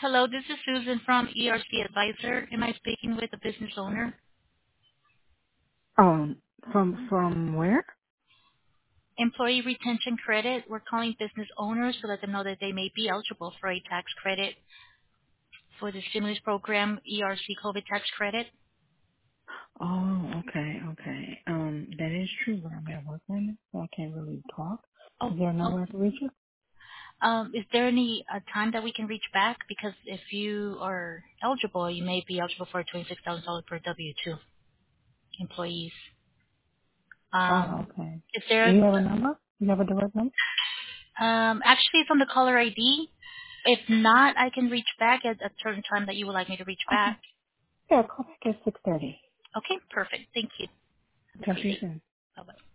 Hello, this is Susan from ERC Advisor. Am I speaking with a business owner? Um, from where? Employee retention credit. We're calling business owners to let them know that they may be eligible for a tax credit for the stimulus program, ERC COVID tax credit. Oh, okay. That is true, but I'm at work right now, so I can't really talk. Oh, Is there a oh. number I can reach you? Is there any time that we can reach back? Because if you are eligible, you may be eligible for $26,000 per W-2 employees. Oh, okay. Is there? Do you have a number? You have a direct number? Actually, it's on the caller ID. If not, I can reach back at a certain time that you would like me to reach Okay. back. Yeah, call back at 6:30. Okay, perfect. Thank you. Have a Talk great to you day. soon. Bye-bye.